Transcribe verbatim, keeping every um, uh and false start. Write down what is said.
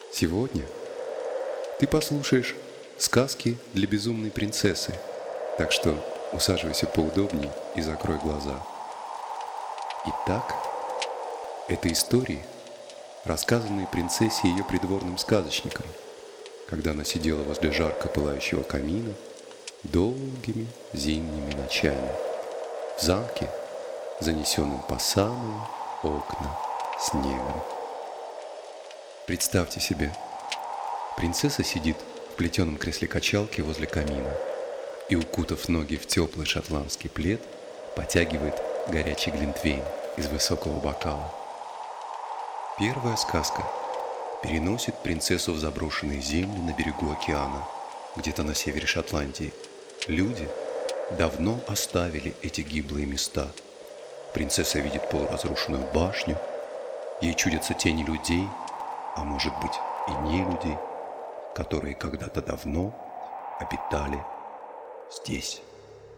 Сегодня ты послушаешь сказки для безумной принцессы, так что усаживайся поудобнее и закрой глаза. Итак, это истории, рассказанные принцессе и ее придворным сказочникам, когда она сидела возле жарко пылающего камина долгими зимними ночами в замке, занесенном по самые окна снегом. Представьте себе, принцесса сидит в плетеном кресле качалки возле камина и, укутав ноги в теплый шотландский плед, потягивает горячий глинтвейн из высокого бокала. Первая сказка переносит принцессу в заброшенные земли на берегу океана, где-то на севере Шотландии. Люди давно оставили эти гиблые места. Принцесса видит полуразрушенную башню, ей чудятся тени людей, а может быть и не людей, которые когда-то давно обитали здесь.